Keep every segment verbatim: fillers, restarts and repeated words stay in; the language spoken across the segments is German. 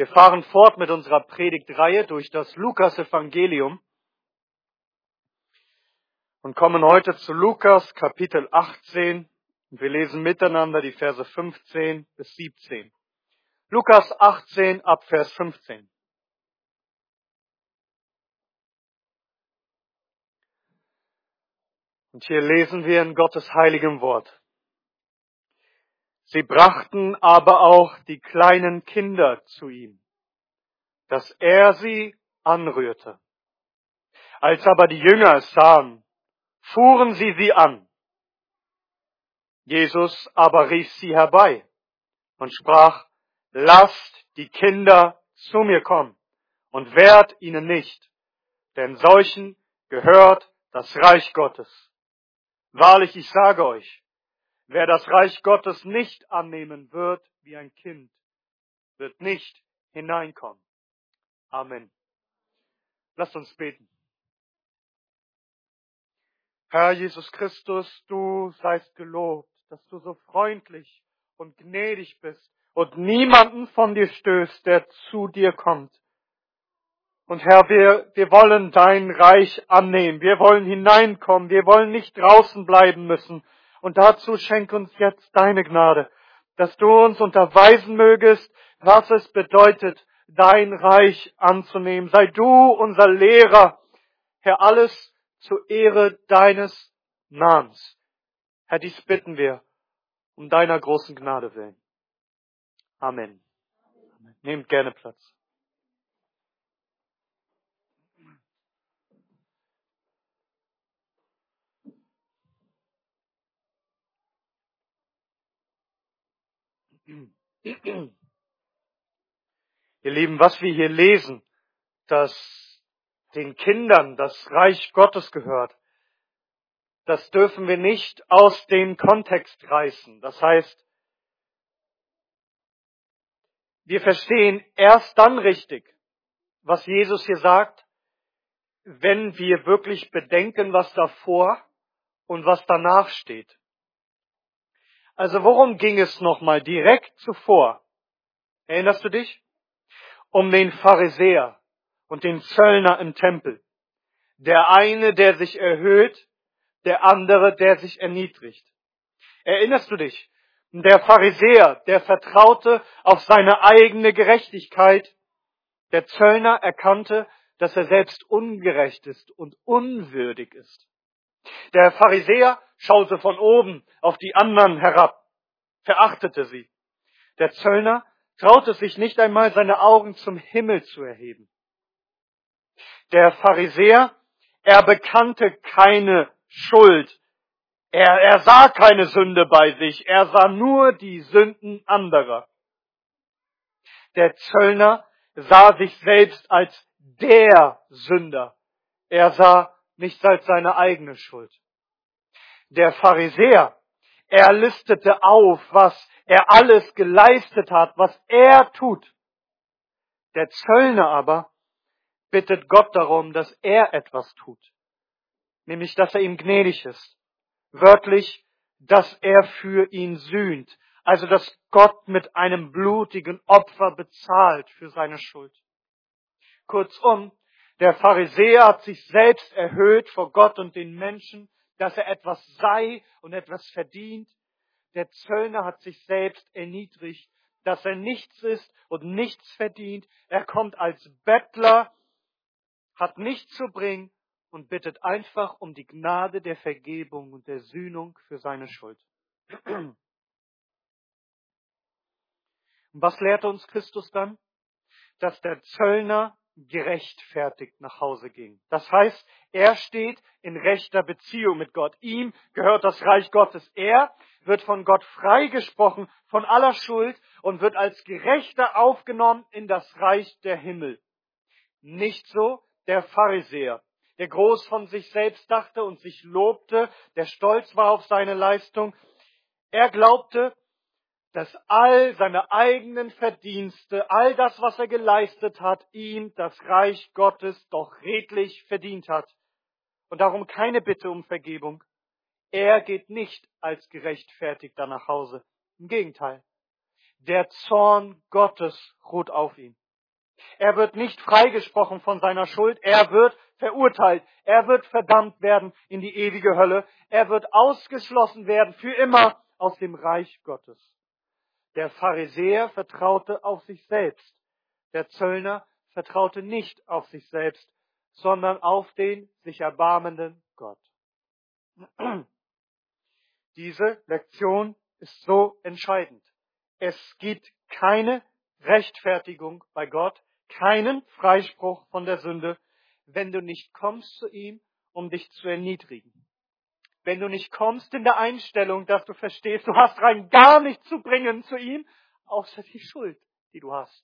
Wir fahren fort mit unserer Predigtreihe durch das Lukas-Evangelium und kommen heute zu Lukas Kapitel achtzehn. Und wir lesen miteinander die Verse fünfzehn bis siebzehn. Lukas achtzehn ab Vers fünfzehn. Und hier lesen wir in Gottes heiligem Wort. Sie brachten aber auch die kleinen Kinder zu ihm, dass er sie anrührte. Als aber die Jünger es sahen, fuhren sie sie an. Jesus aber rief sie herbei und sprach, lasst die Kinder zu mir kommen und wehrt ihnen nicht, denn solchen gehört das Reich Gottes. Wahrlich, ich sage euch, wer das Reich Gottes nicht annehmen wird wie ein Kind, wird nicht hineinkommen. Amen. Lasst uns beten. Herr Jesus Christus, du seist gelobt, dass du so freundlich und gnädig bist und niemanden von dir stößt, der zu dir kommt. Und Herr, wir, wir wollen dein Reich annehmen, wir wollen hineinkommen, wir wollen nicht draußen bleiben müssen. Und dazu schenk uns jetzt deine Gnade, dass du uns unterweisen mögest, was es bedeutet, dein Reich anzunehmen. Sei du unser Lehrer, Herr, alles zur Ehre deines Namens. Herr, dies bitten wir um deiner großen Gnade willen. Amen. Amen. Nehmt gerne Platz. Ihr Lieben, was wir hier lesen, dass den Kindern das Reich Gottes gehört, das dürfen wir nicht aus dem Kontext reißen. Das heißt, wir verstehen erst dann richtig, was Jesus hier sagt, wenn wir wirklich bedenken, was davor und was danach steht. Also worum ging es nochmal direkt zuvor? Erinnerst du dich? Um den Pharisäer und den Zöllner im Tempel. Der eine, der sich erhöht, der andere, der sich erniedrigt. Erinnerst du dich? Der Pharisäer, der vertraute auf seine eigene Gerechtigkeit. Der Zöllner erkannte, dass er selbst ungerecht ist und unwürdig ist. Der Pharisäer schaute von oben auf die anderen herab, verachtete sie. Der Zöllner traute sich nicht einmal, seine Augen zum Himmel zu erheben. Der Pharisäer, er bekannte keine Schuld. Er, er sah keine Sünde bei sich. Er sah nur die Sünden anderer. Der Zöllner sah sich selbst als der Sünder. Er sah nichts als seine eigene Schuld. Der Pharisäer, er listete auf, was er alles geleistet hat, was er tut. Der Zöllner aber bittet Gott darum, dass er etwas tut. Nämlich, dass er ihm gnädig ist. Wörtlich, dass er für ihn sühnt. Also, dass Gott mit einem blutigen Opfer bezahlt für seine Schuld. Kurzum, der Pharisäer hat sich selbst erhöht vor Gott und den Menschen, dass er etwas sei und etwas verdient. Der Zöllner hat sich selbst erniedrigt, dass er nichts ist und nichts verdient. Er kommt als Bettler, hat nichts zu bringen und bittet einfach um die Gnade der Vergebung und der Sühnung für seine Schuld. Und was lehrte uns Christus dann? Dass der Zöllner gerechtfertigt nach Hause ging. Das heißt, er steht in rechter Beziehung mit Gott. Ihm gehört das Reich Gottes. Er wird von Gott freigesprochen von aller Schuld und wird als Gerechter aufgenommen in das Reich der Himmel. Nicht so der Pharisäer, der groß von sich selbst dachte und sich lobte, der stolz war auf seine Leistung. Er glaubte, dass all seine eigenen Verdienste, all das, was er geleistet hat, ihm das Reich Gottes doch redlich verdient hat. Und darum keine Bitte um Vergebung. Er geht nicht als Gerechtfertigter nach Hause. Im Gegenteil. Der Zorn Gottes ruht auf ihm. Er wird nicht freigesprochen von seiner Schuld. Er wird verurteilt. Er wird verdammt werden in die ewige Hölle. Er wird ausgeschlossen werden für immer aus dem Reich Gottes. Der Pharisäer vertraute auf sich selbst. Der Zöllner vertraute nicht auf sich selbst, sondern auf den sich erbarmenden Gott. Diese Lektion ist so entscheidend. Es gibt keine Rechtfertigung bei Gott, keinen Freispruch von der Sünde, wenn du nicht kommst zu ihm, um dich zu erniedrigen. Wenn du nicht kommst in der Einstellung, dass du verstehst, du hast rein gar nichts zu bringen zu ihm, außer die Schuld, die du hast.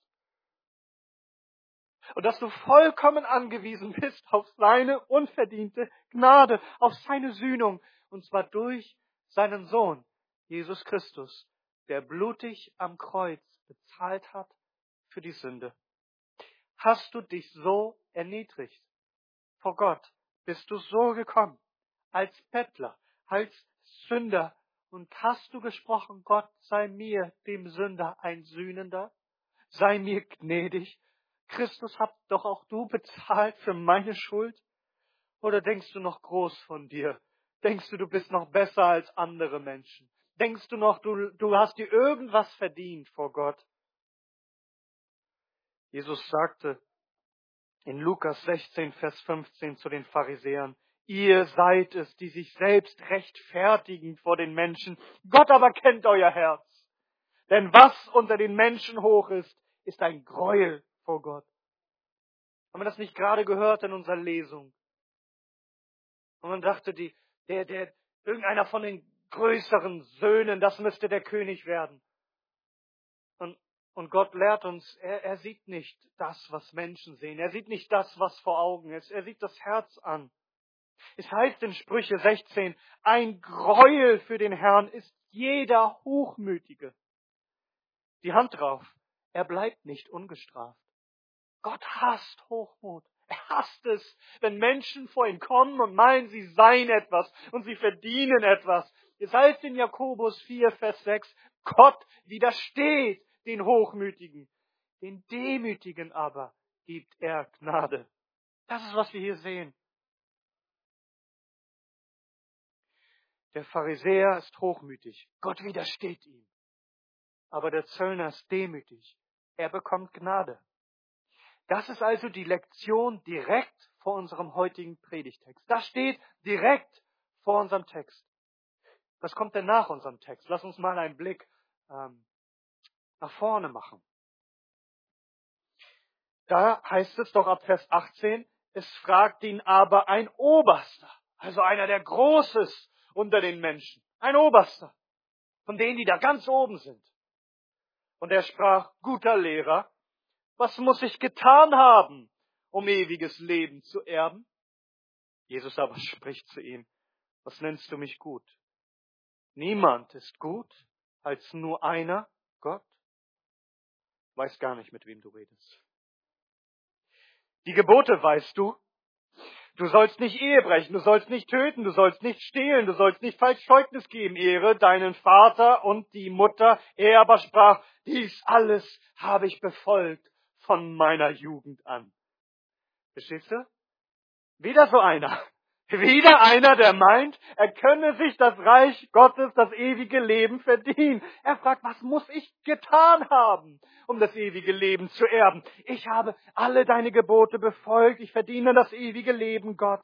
Und dass du vollkommen angewiesen bist auf seine unverdiente Gnade, auf seine Sühnung, und zwar durch seinen Sohn, Jesus Christus, der blutig am Kreuz bezahlt hat für die Sünde. Hast du dich so erniedrigt vor Gott? Bist du so gekommen, als Bettler, als Sünder, und hast du gesprochen, Gott sei mir, dem Sünder, ein Sühnender? Sei mir gnädig. Christus, hat doch auch du bezahlt für meine Schuld? Oder denkst du noch groß von dir? Denkst du, du bist noch besser als andere Menschen? Denkst du noch, du, du hast dir irgendwas verdient vor Gott? Jesus sagte in Lukas sechzehn, Vers fünfzehn zu den Pharisäern: Ihr seid es, die sich selbst rechtfertigen vor den Menschen. Gott aber kennt euer Herz. Denn was unter den Menschen hoch ist, ist ein Gräuel vor Gott. Haben wir das nicht gerade gehört in unserer Lesung? Und man dachte, die, der, der, irgendeiner von den größeren Söhnen, das müsste der König werden. Und, und Gott lehrt uns, er, er sieht nicht das, was Menschen sehen. Er sieht nicht das, was vor Augen ist. Er sieht das Herz an. Es heißt in Sprüche sechzehn, ein Gräuel für den Herrn ist jeder Hochmütige. Die Hand drauf, er bleibt nicht ungestraft. Gott hasst Hochmut. Er hasst es, wenn Menschen vor ihn kommen und meinen, sie seien etwas und sie verdienen etwas. Es heißt in Jakobus vier, Vers sechs, Gott widersteht den Hochmütigen. Den Demütigen aber gibt er Gnade. Das ist, was wir hier sehen. Der Pharisäer ist hochmütig. Gott widersteht ihm. Aber der Zöllner ist demütig. Er bekommt Gnade. Das ist also die Lektion direkt vor unserem heutigen Predigtext. Das steht direkt vor unserem Text. Was kommt denn nach unserem Text? Lass uns mal einen Blick ähm, nach vorne machen. Da heißt es doch ab Vers achtzehn, es fragt ihn aber ein Oberster, also einer, der groß ist unter den Menschen. Ein Oberster, von denen, die da ganz oben sind. Und er sprach, guter Lehrer, was muss ich getan haben, um ewiges Leben zu erben? Jesus aber spricht zu ihm, was nennst du mich gut? Niemand ist gut, als nur einer, Gott. Weiß gar nicht, mit wem du redest. Die Gebote weißt du. Du sollst nicht Ehe brechen, du sollst nicht töten, du sollst nicht stehlen, du sollst nicht falsch Zeugnis geben. Ehre deinen Vater und die Mutter. Er aber sprach, dies alles habe ich befolgt von meiner Jugend an. Verstehst du? Wieder so einer. Wieder einer, der meint, er könne sich das Reich Gottes, das ewige Leben verdienen. Er fragt, was muss ich getan haben, um das ewige Leben zu erben? Ich habe alle deine Gebote befolgt, ich verdiene das ewige Leben, Gott.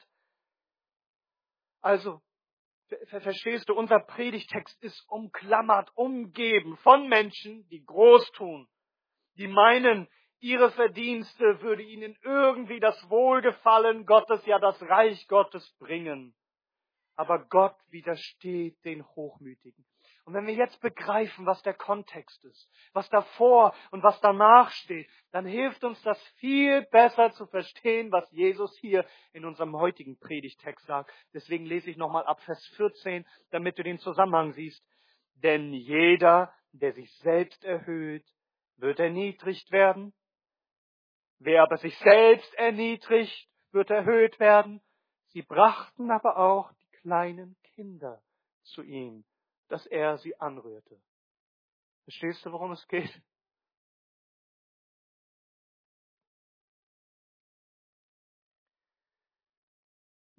Also, ver- verstehst du, unser Predigtext ist umklammert, umgeben von Menschen, die groß tun, die meinen, ihre Verdienste würde ihnen irgendwie das Wohlgefallen Gottes, ja das Reich Gottes bringen. Aber Gott widersteht den Hochmütigen. Und wenn wir jetzt begreifen, was der Kontext ist, was davor und was danach steht, dann hilft uns das viel besser zu verstehen, was Jesus hier in unserem heutigen Predigtext sagt. Deswegen lese ich nochmal ab Vers vierzehn, damit du den Zusammenhang siehst. Denn jeder, der sich selbst erhöht, wird erniedrigt werden. Wer aber sich selbst erniedrigt, wird erhöht werden. Sie brachten aber auch die kleinen Kinder zu ihm, dass er sie anrührte. Verstehst du, worum es geht?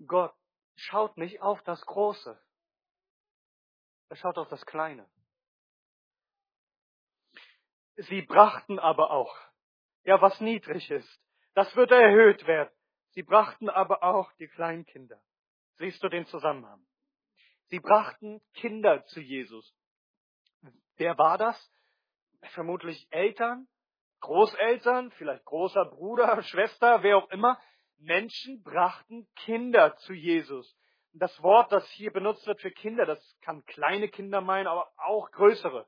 Gott schaut nicht auf das Große. Er schaut auf das Kleine. Sie brachten aber auch, ja, was niedrig ist, das wird erhöht werden. Sie brachten aber auch die Kleinkinder. Siehst du den Zusammenhang? Sie brachten Kinder zu Jesus. Wer war das? Vermutlich Eltern, Großeltern, vielleicht großer Bruder, Schwester, wer auch immer. Menschen brachten Kinder zu Jesus. Das Wort, das hier benutzt wird für Kinder, das kann kleine Kinder meinen, aber auch größere.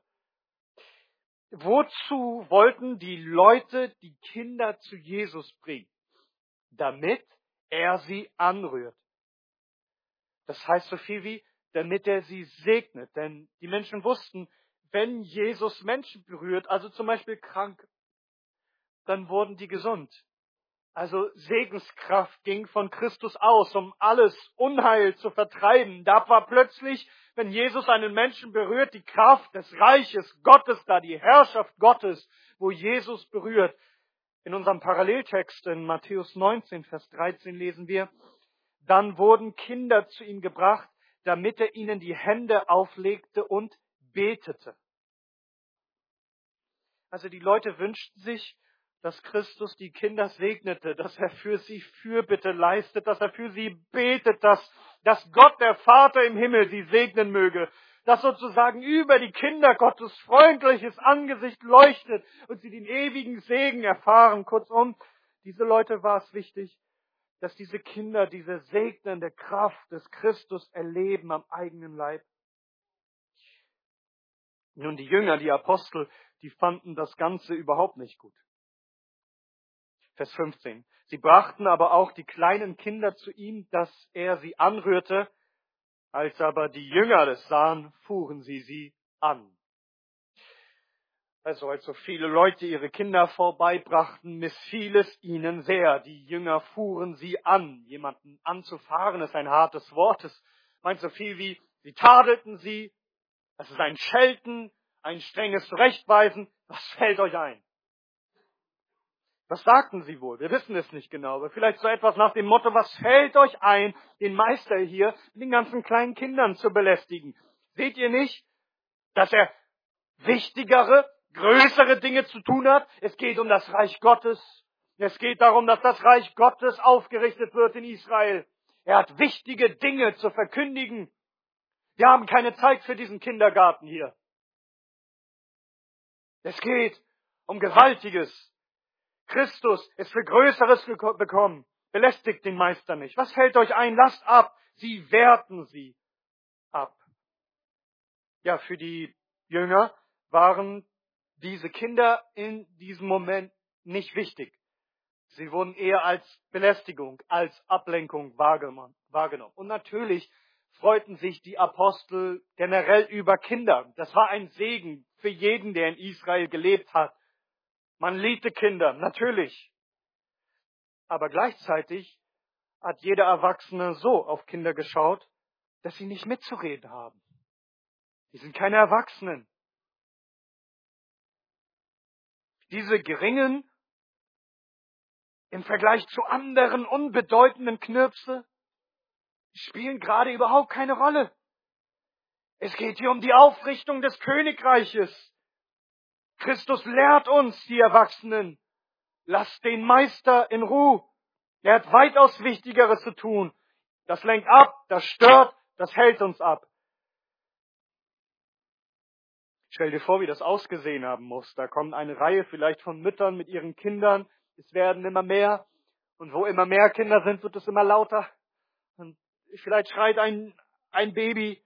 Wozu wollten die Leute die Kinder zu Jesus bringen? Damit er sie anrührt. Das heißt so viel wie, damit er sie segnet. Denn die Menschen wussten, wenn Jesus Menschen berührt, also zum Beispiel krank, dann wurden die gesund. Also Segenskraft ging von Christus aus, um alles Unheil zu vertreiben. Da war plötzlich, wenn Jesus einen Menschen berührt, die Kraft des Reiches Gottes da, die Herrschaft Gottes, wo Jesus berührt. In unserem Paralleltext in Matthäus neunzehn, Vers dreizehn lesen wir, dann wurden Kinder zu ihm gebracht, damit er ihnen die Hände auflegte und betete. Also die Leute wünschten sich, dass Christus die Kinder segnete, dass er für sie Fürbitte leistet, dass er für sie betet, dass, dass Gott, der Vater im Himmel, sie segnen möge, dass sozusagen über die Kinder Gottes freundliches Angesicht leuchtet und sie den ewigen Segen erfahren. Kurzum, diese Leute war es wichtig, dass diese Kinder diese segnende Kraft des Christus erleben am eigenen Leib. Nun, die Jünger, die Apostel, die fanden das Ganze überhaupt nicht gut. Vers fünfzehn. Sie brachten aber auch die kleinen Kinder zu ihm, dass er sie anrührte. Als aber die Jünger das sahen, fuhren sie sie an. Also als so viele Leute ihre Kinder vorbeibrachten, missfiel es ihnen sehr. Die Jünger fuhren sie an. Jemanden anzufahren ist ein hartes Wort. Es meint so viel wie, sie tadelten sie. Das ist ein Schelten, ein strenges Zurechtweisen. Was fällt euch ein? Was sagten sie wohl? Wir wissen es nicht genau, aber vielleicht so etwas nach dem Motto, was fällt euch ein, den Meister hier, den ganzen kleinen Kindern zu belästigen? Seht ihr nicht, dass er wichtigere, größere Dinge zu tun hat? Es geht um das Reich Gottes. Es geht darum, dass das Reich Gottes aufgerichtet wird in Israel. Er hat wichtige Dinge zu verkündigen. Wir haben keine Zeit für diesen Kindergarten hier. Es geht um Gewaltiges. Christus ist für Größeres bekommen. Belästigt den Meister nicht. Was fällt euch ein? Lasst ab. Sie wehrten sie ab. Ja, für die Jünger waren diese Kinder in diesem Moment nicht wichtig. Sie wurden eher als Belästigung, als Ablenkung wahrgenommen. Und natürlich freuten sich die Apostel generell über Kinder. Das war ein Segen für jeden, der in Israel gelebt hat. Man liebte Kinder, natürlich. Aber gleichzeitig hat jeder Erwachsene so auf Kinder geschaut, dass sie nicht mitzureden haben. Die sind keine Erwachsenen. Diese geringen, im Vergleich zu anderen unbedeutenden Knirpse, spielen gerade überhaupt keine Rolle. Es geht hier um die Aufrichtung des Königreiches. Christus lehrt uns, die Erwachsenen, lasst den Meister in Ruhe. Er hat weitaus Wichtigeres zu tun. Das lenkt ab, das stört, das hält uns ab. Stell dir vor, wie das ausgesehen haben muss. Da kommt eine Reihe vielleicht von Müttern mit ihren Kindern. Es werden immer mehr. Und wo immer mehr Kinder sind, wird es immer lauter. Und vielleicht schreit ein, ein Baby.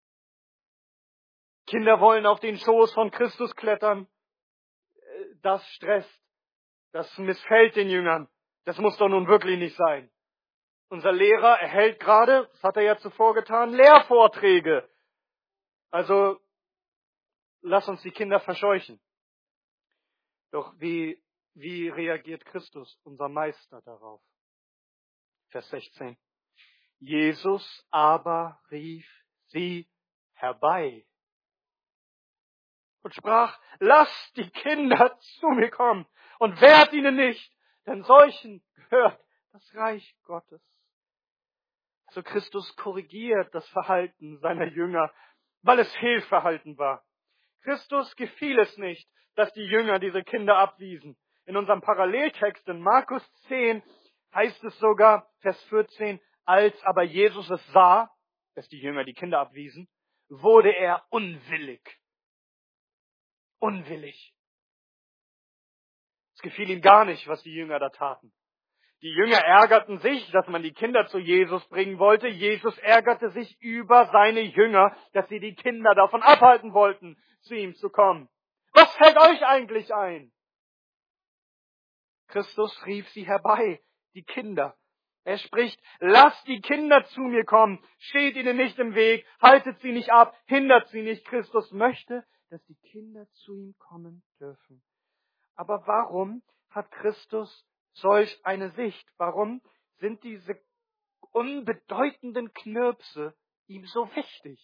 Kinder wollen auf den Schoß von Christus klettern. Das stresst. Das missfällt den Jüngern. Das muss doch nun wirklich nicht sein. Unser Lehrer erhält gerade, das hat er ja zuvor getan, Lehrvorträge. Also, lass uns die Kinder verscheuchen. Doch wie, wie reagiert Christus, unser Meister, darauf? Vers sechzehn. Jesus aber rief sie herbei und sprach, lasst die Kinder zu mir kommen und wehrt ihnen nicht, denn solchen gehört das Reich Gottes. So Christus korrigiert das Verhalten seiner Jünger, weil es Fehlverhalten war. Christus gefiel es nicht, dass die Jünger diese Kinder abwiesen. In unserem Paralleltext in Markus zehn heißt es sogar, Vers vierzehn, als aber Jesus es sah, dass die Jünger die Kinder abwiesen, wurde er unwillig. Unwillig. Es gefiel ihm gar nicht, was die Jünger da taten. Die Jünger ärgerten sich, dass man die Kinder zu Jesus bringen wollte. Jesus ärgerte sich über seine Jünger, dass sie die Kinder davon abhalten wollten, zu ihm zu kommen. Was fällt euch eigentlich ein? Christus rief sie herbei, die Kinder. Er spricht, lasst die Kinder zu mir kommen, steht ihnen nicht im Weg, haltet sie nicht ab, hindert sie nicht. Christus möchte, dass die Kinder zu ihm kommen dürfen. Aber warum hat Christus solch eine Sicht? Warum sind diese unbedeutenden Knirpse ihm so wichtig?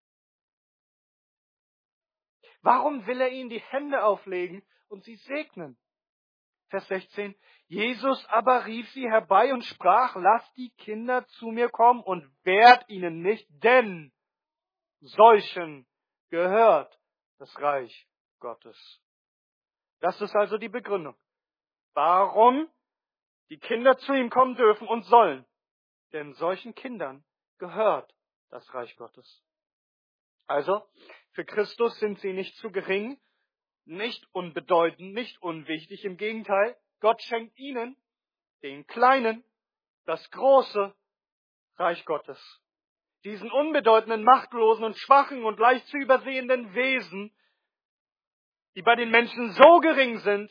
Warum will er ihnen die Hände auflegen und sie segnen? Vers sechzehn. Jesus aber rief sie herbei und sprach, lasst die Kinder zu mir kommen und wehrt ihnen nicht, denn solchen gehört das Reich Gottes. Das ist also die Begründung. Warum die Kinder zu ihm kommen dürfen und sollen. Denn solchen Kindern gehört das Reich Gottes. Also, für Christus sind sie nicht zu gering, nicht unbedeutend, nicht unwichtig. Im Gegenteil, Gott schenkt ihnen, den Kleinen, das große Reich Gottes. Diesen unbedeutenden, machtlosen und schwachen und leicht zu übersehenden Wesen, die bei den Menschen so gering sind,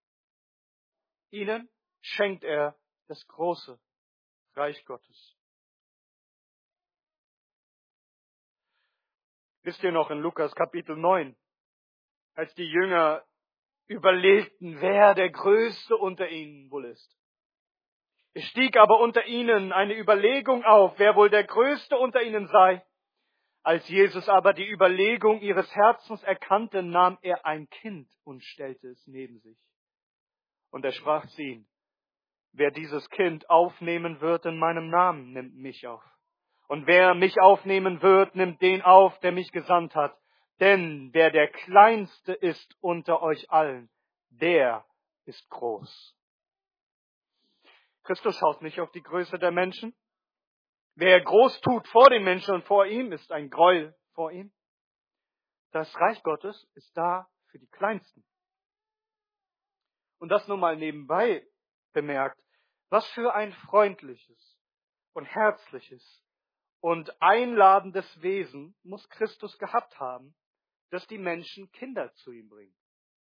ihnen schenkt er das große Reich Gottes. Wisst ihr noch in Lukas Kapitel neun, als die Jünger überlegten, wer der Größte unter ihnen wohl ist. Es stieg aber unter ihnen eine Überlegung auf, wer wohl der Größte unter ihnen sei. Als Jesus aber die Überlegung ihres Herzens erkannte, nahm er ein Kind und stellte es neben sich. Und er sprach zu ihnen, wer dieses Kind aufnehmen wird in meinem Namen, nimmt mich auf. Und wer mich aufnehmen wird, nimmt den auf, der mich gesandt hat. Denn wer der Kleinste ist unter euch allen, der ist groß. Christus schaut nicht auf die Größe der Menschen. Wer groß tut vor den Menschen und vor ihm, ist ein Gräuel vor ihm. Das Reich Gottes ist da für die Kleinsten. Und das nur mal nebenbei bemerkt. Was für ein freundliches und herzliches und einladendes Wesen muss Christus gehabt haben, dass die Menschen Kinder zu ihm bringen.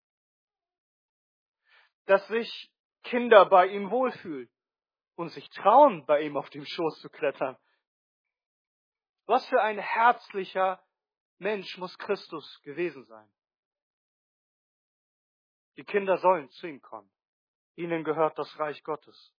Dass sich Kinder bei ihm wohlfühlen und sich trauen, bei ihm auf dem Schoß zu klettern. Was für ein herzlicher Mensch muss Christus gewesen sein. Die Kinder sollen zu ihm kommen. Ihnen gehört das Reich Gottes.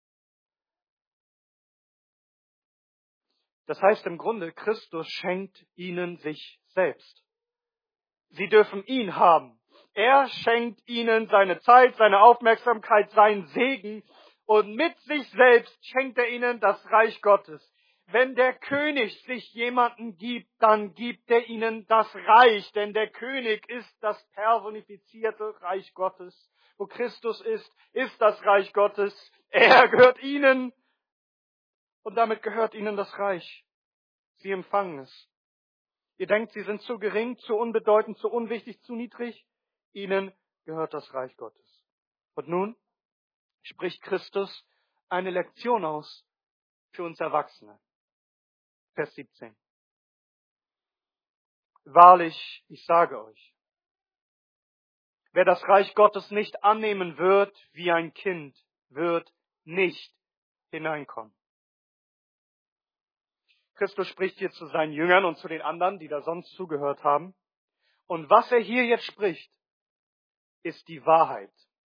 Das heißt im Grunde, Christus schenkt ihnen sich selbst. Sie dürfen ihn haben. Er schenkt ihnen seine Zeit, seine Aufmerksamkeit, seinen Segen und mit sich selbst schenkt er ihnen das Reich Gottes. Wenn der König sich jemanden gibt, dann gibt er ihnen das Reich, denn der König ist das personifizierte Reich Gottes. Wo Christus ist, ist das Reich Gottes. Er gehört ihnen und damit gehört ihnen das Reich. Sie empfangen es. Ihr denkt, sie sind zu gering, zu unbedeutend, zu unwichtig, zu niedrig. Ihnen gehört das Reich Gottes. Und nun spricht Christus eine Lektion aus für uns Erwachsene. Vers siebzehn. Wahrlich, ich sage euch, wer das Reich Gottes nicht annehmen wird wie ein Kind, wird nicht hineinkommen. Christus spricht hier zu seinen Jüngern und zu den anderen, die da sonst zugehört haben. Und was er hier jetzt spricht, ist die Wahrheit.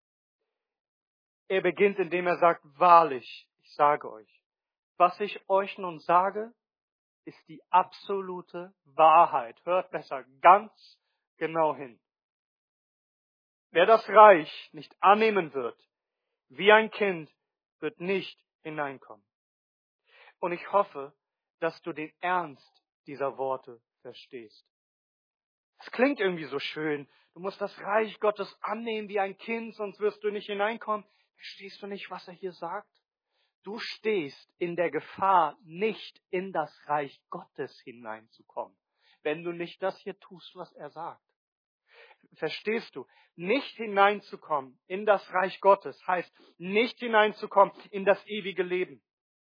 Er beginnt, indem er sagt, wahrlich, ich sage euch. Was ich euch nun sage, ist die absolute Wahrheit. Hört besser ganz genau hin. Wer das Reich nicht annehmen wird, wie ein Kind, wird nicht hineinkommen. Und ich hoffe, dass du den Ernst dieser Worte verstehst. Es klingt irgendwie so schön. Du musst das Reich Gottes annehmen wie ein Kind, sonst wirst du nicht hineinkommen. Verstehst du nicht, was er hier sagt? Du stehst in der Gefahr, nicht in das Reich Gottes hineinzukommen, wenn du nicht das hier tust, was er sagt. Verstehst du? Nicht hineinzukommen in das Reich Gottes heißt, nicht hineinzukommen in das ewige Leben.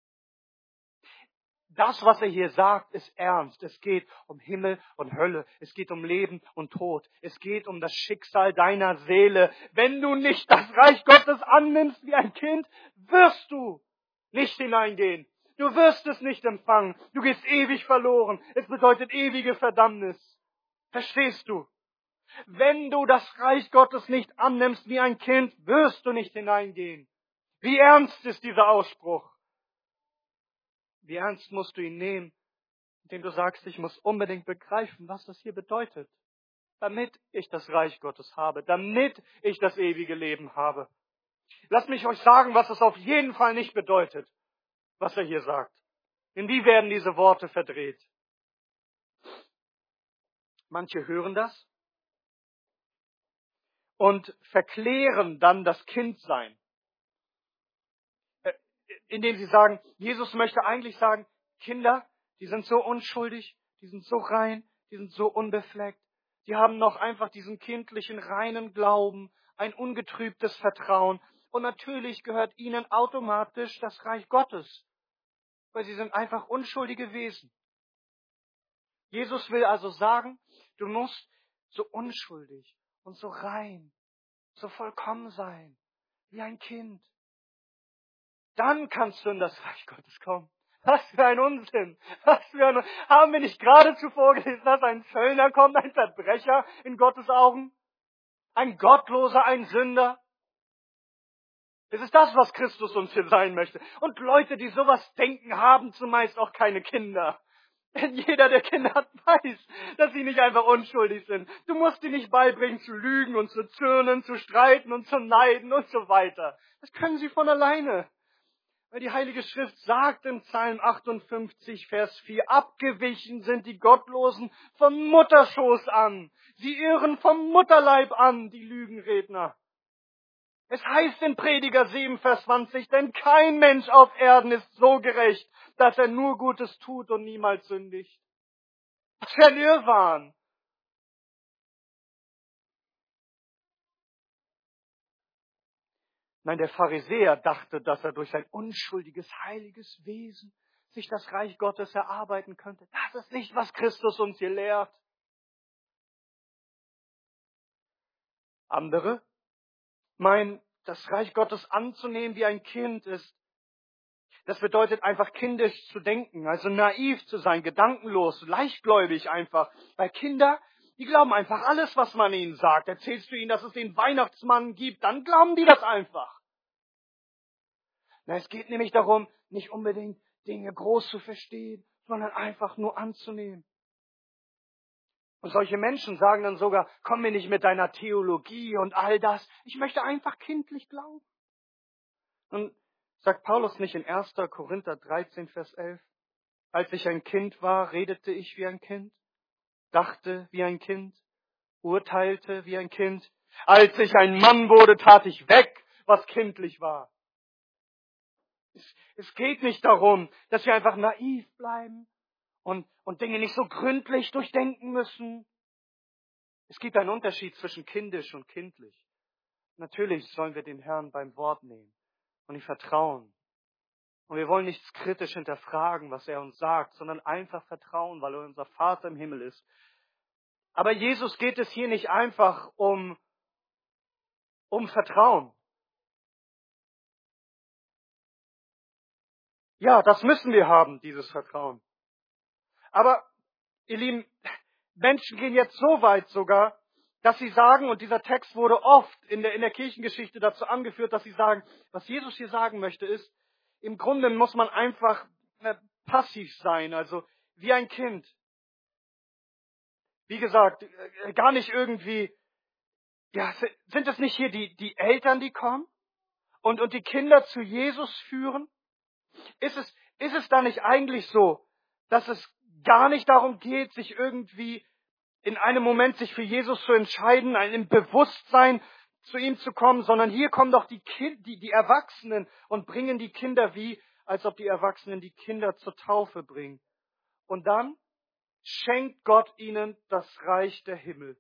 Das, was er hier sagt, ist ernst. Es geht um Himmel und Hölle. Es geht um Leben und Tod. Es geht um das Schicksal deiner Seele. Wenn du nicht das Reich Gottes annimmst wie ein Kind, wirst du nicht hineingehen. Du wirst es nicht empfangen. Du gehst ewig verloren. Es bedeutet ewige Verdammnis. Verstehst du? Wenn du das Reich Gottes nicht annimmst wie ein Kind, wirst du nicht hineingehen. Wie ernst ist dieser Ausspruch? Wie ernst musst du ihn nehmen, indem du sagst, ich muss unbedingt begreifen, was das hier bedeutet, damit ich das Reich Gottes habe, damit ich das ewige Leben habe. Lasst mich euch sagen, was es auf jeden Fall nicht bedeutet, was er hier sagt. In wie werden diese Worte verdreht? Manche hören das und verklären dann das Kindsein, indem sie sagen, Jesus möchte eigentlich sagen, Kinder, die sind so unschuldig, die sind so rein, die sind so unbefleckt, die haben noch einfach diesen kindlichen, reinen Glauben, ein ungetrübtes Vertrauen und natürlich gehört ihnen automatisch das Reich Gottes, weil sie sind einfach unschuldige Wesen. Jesus will also sagen, du musst so unschuldig und so rein, so vollkommen sein, wie ein Kind. Dann kannst du in das Reich Gottes kommen. Was für ein Unsinn. Was für ein, haben wir nicht gerade zuvor gelesen, dass ein Zöllner kommt, ein Verbrecher in Gottes Augen? Ein Gottloser, ein Sünder? Es ist das, was Christus uns hier sein möchte. Und Leute, die sowas denken, haben zumeist auch keine Kinder. Denn jeder, der Kinder hat, weiß, dass sie nicht einfach unschuldig sind. Du musst ihnen nicht beibringen, zu lügen und zu zürnen, zu streiten und zu neiden und so weiter. Das können sie von alleine. Weil die Heilige Schrift sagt im Psalm achtundfünfzig, Vers vier, abgewichen sind die Gottlosen vom Mutterschoß an. Sie irren vom Mutterleib an, die Lügenredner. Es heißt in Prediger sieben, Vers zwanzig, denn kein Mensch auf Erden ist so gerecht, dass er nur Gutes tut und niemals sündigt. Was für ein Irrwahn. Nein, der Pharisäer dachte, dass er durch sein unschuldiges, heiliges Wesen sich das Reich Gottes erarbeiten könnte. Das ist nicht, was Christus uns hier lehrt. Andere meinen, das Reich Gottes anzunehmen wie ein Kind ist. Das bedeutet einfach kindisch zu denken, also naiv zu sein, gedankenlos, leichtgläubig einfach. Weil Kinder, die glauben einfach alles, was man ihnen sagt. Erzählst du ihnen, dass es den Weihnachtsmann gibt, dann glauben die das einfach. Na, es geht nämlich darum, nicht unbedingt Dinge groß zu verstehen, sondern einfach nur anzunehmen. Und solche Menschen sagen dann sogar, komm mir nicht mit deiner Theologie und all das. Ich möchte einfach kindlich glauben. Und sagt Paulus nicht in erster Korinther dreizehn, Vers elf, als ich ein Kind war, redete ich wie ein Kind, dachte wie ein Kind, urteilte wie ein Kind. Als ich ein Mann wurde, tat ich weg, was kindlich war. Es, es geht nicht darum, dass wir einfach naiv bleiben und, und Dinge nicht so gründlich durchdenken müssen. Es gibt einen Unterschied zwischen kindisch und kindlich. Natürlich sollen wir den Herrn beim Wort nehmen und ihm vertrauen. Und wir wollen nichts kritisch hinterfragen, was er uns sagt, sondern einfach vertrauen, weil er unser Vater im Himmel ist. Aber Jesus geht es hier nicht einfach um, um Vertrauen. Ja, das müssen wir haben, dieses Vertrauen. Aber, ihr Lieben, Menschen gehen jetzt so weit sogar, dass sie sagen, und dieser Text wurde oft in der, in der Kirchengeschichte dazu angeführt, dass sie sagen, was Jesus hier sagen möchte ist, im Grunde muss man einfach äh, passiv sein, also wie ein Kind. Wie gesagt, äh, gar nicht irgendwie, ja, sind es nicht hier die, die Eltern, die kommen und, und die Kinder zu Jesus führen? Ist es, ist es da nicht eigentlich so, dass es gar nicht darum geht, sich irgendwie in einem Moment sich für Jesus zu entscheiden, im Bewusstsein zu ihm zu kommen, sondern hier kommen doch die, kind, die, die Erwachsenen und bringen die Kinder wie, als ob die Erwachsenen die Kinder zur Taufe bringen. Und dann schenkt Gott ihnen das Reich der Himmel.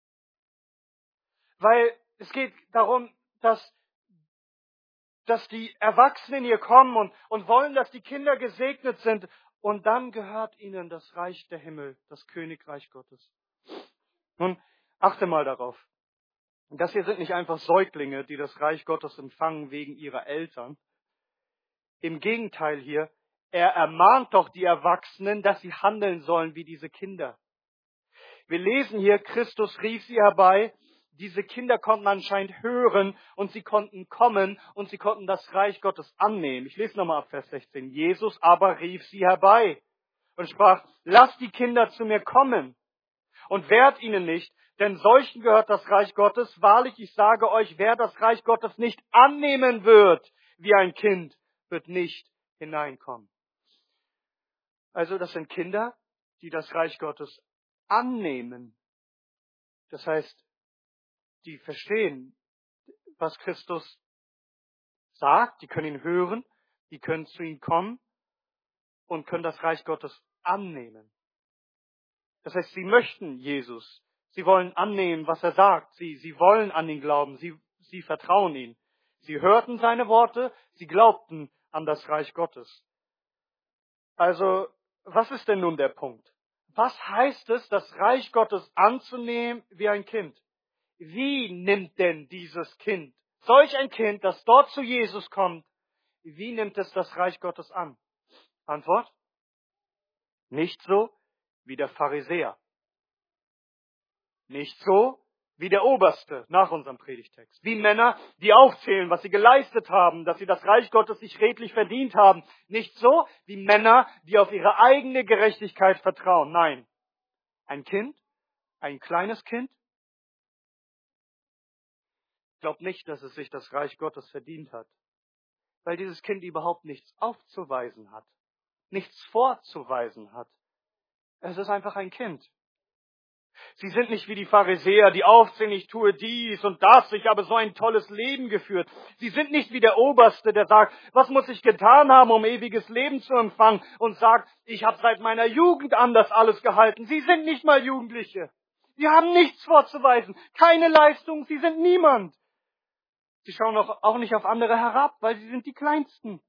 Weil es geht darum, dass, dass die Erwachsenen hier kommen und, und wollen, dass die Kinder gesegnet sind. Und dann gehört ihnen das Reich der Himmel, das Königreich Gottes. Nun, achte mal darauf. Das hier sind nicht einfach Säuglinge, die das Reich Gottes empfangen wegen ihrer Eltern. Im Gegenteil hier, er ermahnt doch die Erwachsenen, dass sie handeln sollen wie diese Kinder. Wir lesen hier, Christus rief sie herbei. Diese Kinder konnten anscheinend hören und sie konnten kommen und sie konnten das Reich Gottes annehmen. Ich lese nochmal ab Vers sechzehn. Jesus aber rief sie herbei und sprach, lasst die Kinder zu mir kommen und wehrt ihnen nicht, denn solchen gehört das Reich Gottes. Wahrlich, ich sage euch, wer das Reich Gottes nicht annehmen wird wie ein Kind, wird nicht hineinkommen. Also das sind Kinder, die das Reich Gottes annehmen. Das heißt, die verstehen, was Christus sagt, die können ihn hören, die können zu ihm kommen und können das Reich Gottes annehmen. Das heißt, sie möchten Jesus. Sie wollen annehmen, was er sagt. Sie, sie wollen an ihn glauben. Sie, sie vertrauen ihm. Sie hörten seine Worte. Sie glaubten an das Reich Gottes. Also, was ist denn nun der Punkt? Was heißt es, das Reich Gottes anzunehmen wie ein Kind? Wie nimmt denn dieses Kind, solch ein Kind, das dort zu Jesus kommt, wie nimmt es das Reich Gottes an? Antwort? Nicht so wie der Pharisäer. Nicht so wie der Oberste nach unserem Predigtext. Wie Männer, die aufzählen, was sie geleistet haben, dass sie das Reich Gottes sich redlich verdient haben. Nicht so wie Männer, die auf ihre eigene Gerechtigkeit vertrauen. Nein, ein Kind, ein kleines Kind, glaubt nicht, dass es sich das Reich Gottes verdient hat. Weil dieses Kind überhaupt nichts aufzuweisen hat. Nichts vorzuweisen hat. Es ist einfach ein Kind. Sie sind nicht wie die Pharisäer, die aufzählen, ich tue dies und das, ich habe so ein tolles Leben geführt. Sie sind nicht wie der Oberste, der sagt, was muss ich getan haben, um ewiges Leben zu empfangen, und sagt, ich habe seit meiner Jugend an das alles gehalten. Sie sind nicht mal Jugendliche. Sie haben nichts vorzuweisen, keine Leistung, sie sind niemand. Sie schauen auch, auch nicht auf andere herab, weil sie sind die Kleinsten.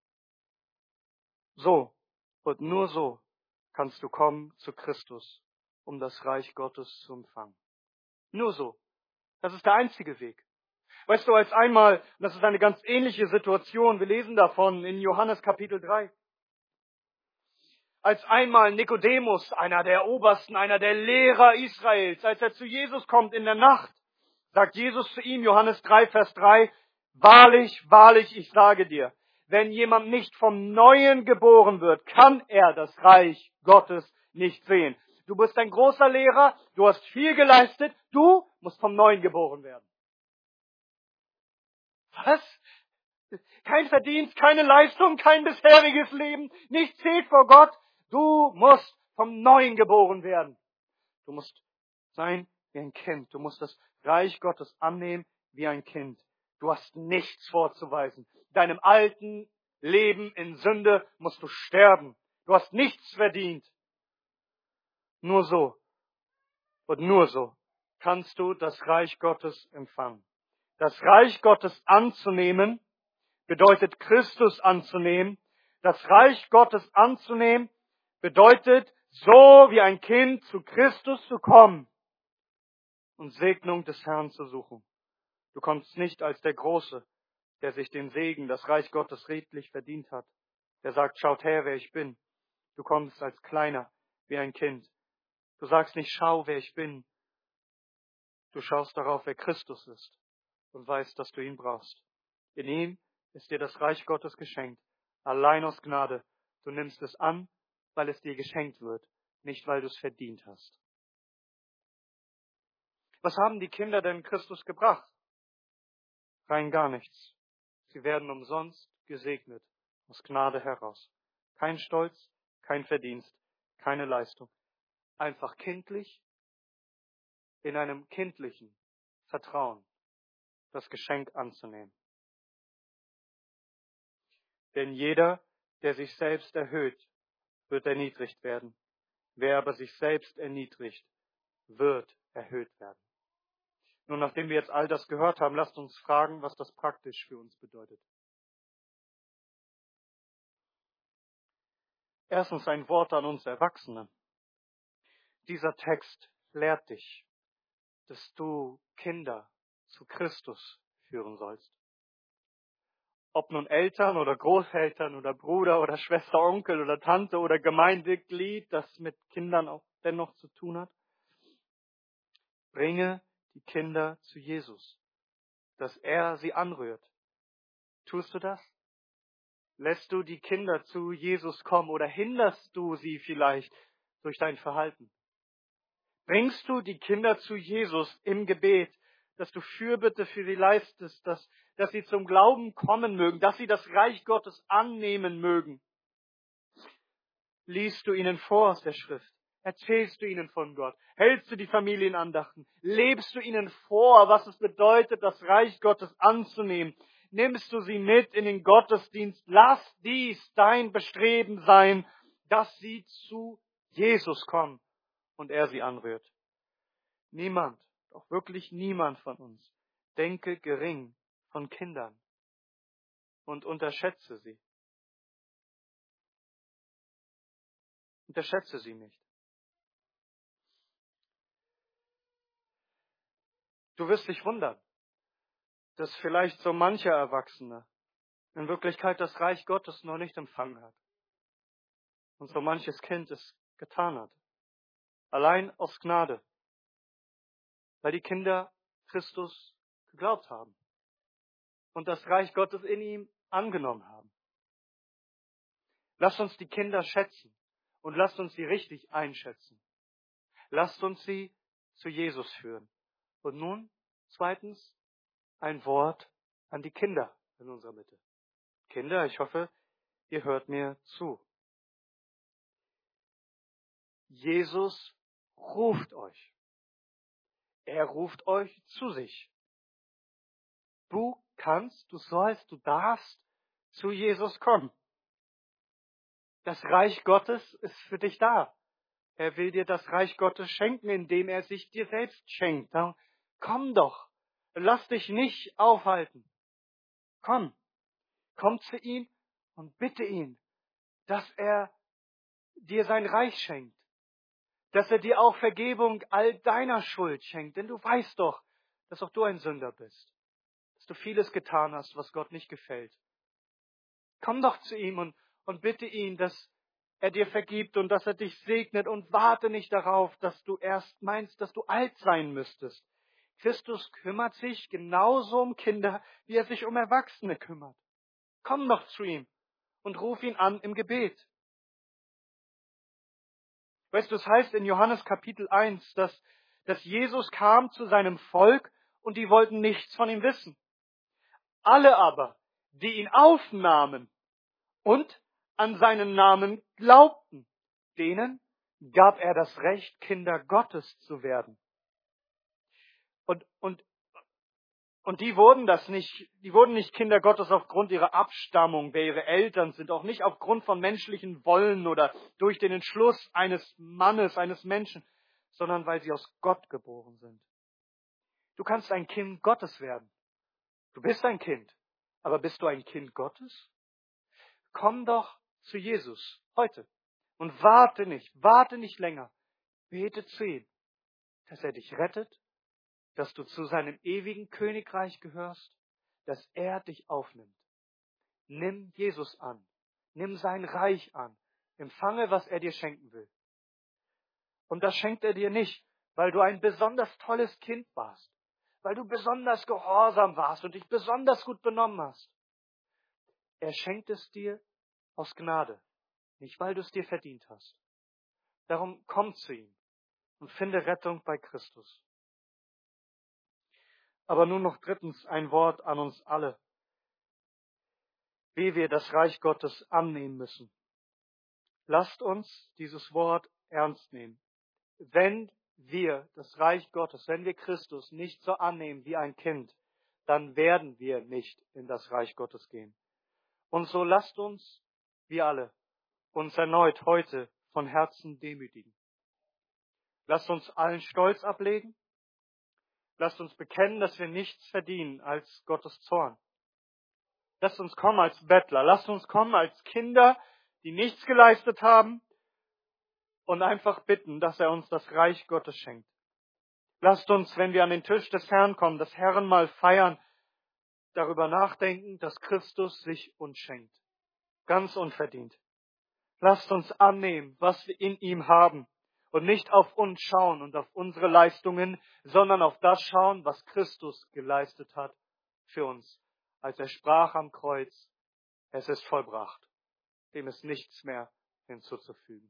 So und nur so kannst du kommen zu Christus, um das Reich Gottes zu empfangen. Nur so. Das ist der einzige Weg. Weißt du, als einmal, das ist eine ganz ähnliche Situation, wir lesen davon in Johannes Kapitel drei, als einmal Nikodemus, einer der Obersten, einer der Lehrer Israels, als er zu Jesus kommt in der Nacht, sagt Jesus zu ihm, Johannes drei, Vers drei, wahrlich, wahrlich, ich sage dir, wenn jemand nicht vom Neuen geboren wird, kann er das Reich Gottes nicht sehen. Du bist ein großer Lehrer, du hast viel geleistet, du musst vom Neuen geboren werden. Was? Kein Verdienst, keine Leistung, kein bisheriges Leben, nichts zählt vor Gott. Du musst vom Neuen geboren werden. Du musst sein wie ein Kind. Du musst das Reich Gottes annehmen wie ein Kind. Du hast nichts vorzuweisen. Deinem alten Leben in Sünde musst du sterben. Du hast nichts verdient. Nur so und nur so kannst du das Reich Gottes empfangen. Das Reich Gottes anzunehmen bedeutet Christus anzunehmen. Das Reich Gottes anzunehmen bedeutet, so wie ein Kind zu Christus zu kommen und Segnung des Herrn zu suchen. Du kommst nicht als der Große, der sich den Segen, das Reich Gottes redlich verdient hat. Der sagt, schaut her, wer ich bin. Du kommst als Kleiner, wie ein Kind. Du sagst nicht, schau, wer ich bin. Du schaust darauf, wer Christus ist und weißt, dass du ihn brauchst. In ihm ist dir das Reich Gottes geschenkt, allein aus Gnade. Du nimmst es an, weil es dir geschenkt wird, nicht weil du es verdient hast. Was haben die Kinder denn Christus gebracht? Rein gar nichts. Sie werden umsonst gesegnet, aus Gnade heraus. Kein Stolz, kein Verdienst, keine Leistung. Einfach kindlich, in einem kindlichen Vertrauen, das Geschenk anzunehmen. Denn jeder, der sich selbst erhöht, wird erniedrigt werden. Wer aber sich selbst erniedrigt, wird erhöht werden. Nun, nachdem wir jetzt all das gehört haben, lasst uns fragen, was das praktisch für uns bedeutet. Erstens ein Wort an uns Erwachsene. Dieser Text lehrt dich, dass du Kinder zu Christus führen sollst. Ob nun Eltern oder Großeltern oder Bruder oder Schwester, Onkel oder Tante oder Gemeindeglied, das mit Kindern auch dennoch zu tun hat. Bringe die Kinder zu Jesus, dass er sie anrührt. Tust du das? Lässt du die Kinder zu Jesus kommen oder hinderst du sie vielleicht durch dein Verhalten? Bringst du die Kinder zu Jesus im Gebet, dass du Fürbitte für sie leistest, dass, dass sie zum Glauben kommen mögen, dass sie das Reich Gottes annehmen mögen? Liest du ihnen vor aus der Schrift? Erzählst du ihnen von Gott? Hältst du die Familienandachten? Lebst du ihnen vor, was es bedeutet, das Reich Gottes anzunehmen? Nimmst du sie mit in den Gottesdienst? Lass dies dein Bestreben sein, dass sie zu Jesus kommen und er sie anrührt. Niemand, doch wirklich niemand von uns, denke gering von Kindern und unterschätze sie. Unterschätze sie nicht. Du wirst dich wundern, dass vielleicht so mancher Erwachsene in Wirklichkeit das Reich Gottes noch nicht empfangen hat. Und so manches Kind es getan hat. Allein aus Gnade. Weil die Kinder Christus geglaubt haben. Und das Reich Gottes in ihm angenommen haben. Lasst uns die Kinder schätzen. Und lasst uns sie richtig einschätzen. Lasst uns sie zu Jesus führen. Und nun, zweitens, ein Wort an die Kinder in unserer Mitte. Kinder, ich hoffe, ihr hört mir zu. Jesus ruft euch. Er ruft euch zu sich. Du kannst, du sollst, du darfst zu Jesus kommen. Das Reich Gottes ist für dich da. Er will dir das Reich Gottes schenken, indem er sich dir selbst schenkt. Dann komm doch. Lass dich nicht aufhalten. Komm. Komm zu ihm und bitte ihn, dass er dir sein Reich schenkt. Dass er dir auch Vergebung all deiner Schuld schenkt. Denn du weißt doch, dass auch du ein Sünder bist. Dass du vieles getan hast, was Gott nicht gefällt. Komm doch zu ihm und, und bitte ihn, dass er dir vergibt und dass er dich segnet und warte nicht darauf, dass du erst meinst, dass du alt sein müsstest. Christus kümmert sich genauso um Kinder, wie er sich um Erwachsene kümmert. Komm doch zu ihm und ruf ihn an im Gebet. Weißt du, es heißt in Johannes Kapitel eins, dass, dass Jesus kam zu seinem Volk und die wollten nichts von ihm wissen. Alle aber, die ihn aufnahmen und an seinen Namen glaubten, denen gab er das Recht, Kinder Gottes zu werden. Und, und, und die wurden das nicht, die wurden nicht Kinder Gottes aufgrund ihrer Abstammung, wer ihre Eltern sind, auch nicht aufgrund von menschlichen Wollen oder durch den Entschluss eines Mannes, eines Menschen, sondern weil sie aus Gott geboren sind. Du kannst ein Kind Gottes werden. Du bist ein Kind. Aber bist du ein Kind Gottes? Komm doch zu Jesus heute und warte nicht, warte nicht länger. Bete zu ihm, dass er dich rettet, dass du zu seinem ewigen Königreich gehörst, dass er dich aufnimmt. Nimm Jesus an, nimm sein Reich an, empfange, was er dir schenken will. Und das schenkt er dir nicht, weil du ein besonders tolles Kind warst, weil du besonders gehorsam warst und dich besonders gut benommen hast. Er schenkt es dir aus Gnade, nicht weil du es dir verdient hast. Darum komm zu ihm und finde Rettung bei Christus. Aber nun noch drittens ein Wort an uns alle, wie wir das Reich Gottes annehmen müssen. Lasst uns dieses Wort ernst nehmen. Wenn wir das Reich Gottes, wenn wir Christus nicht so annehmen wie ein Kind, dann werden wir nicht in das Reich Gottes gehen. Und so lasst uns, wir alle, uns erneut heute von Herzen demütigen. Lasst uns allen Stolz ablegen. Lasst uns bekennen, dass wir nichts verdienen als Gottes Zorn. Lasst uns kommen als Bettler. Lasst uns kommen als Kinder, die nichts geleistet haben und einfach bitten, dass er uns das Reich Gottes schenkt. Lasst uns, wenn wir an den Tisch des Herrn kommen, das Herrenmahl feiern, darüber nachdenken, dass Christus sich uns schenkt. Ganz unverdient. Lasst uns annehmen, was wir in ihm haben und nicht auf uns schauen und auf unsere Leistungen, sondern auf das schauen, was Christus geleistet hat für uns, als er sprach am Kreuz, es ist vollbracht, dem ist nichts mehr hinzuzufügen.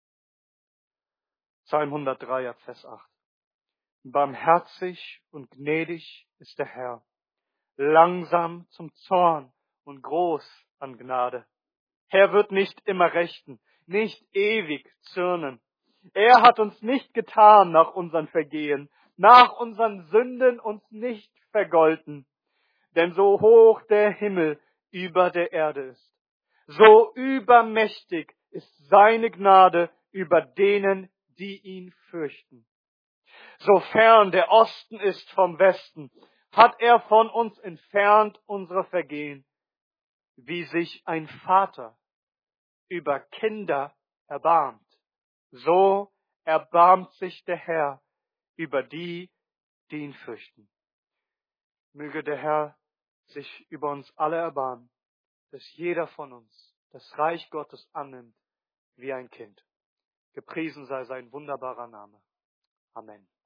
Psalm hundertdrei, Vers acht. Barmherzig und gnädig ist der Herr, langsam zum Zorn und groß an Gnade. Er wird nicht immer rechten, nicht ewig zürnen. Er hat uns nicht getan nach unseren Vergehen, nach unseren Sünden uns nicht vergolten. Denn so hoch der Himmel über der Erde ist, so übermächtig ist seine Gnade über denen, die ihn fürchten. So fern der Osten ist vom Westen, hat er von uns entfernt unsere Vergehen, wie sich ein Vater über Kinder erbarmt. So erbarmt sich der Herr über die, die ihn fürchten. Möge der Herr sich über uns alle erbarmen, dass jeder von uns das Reich Gottes annimmt wie ein Kind. Gepriesen sei sein wunderbarer Name. Amen.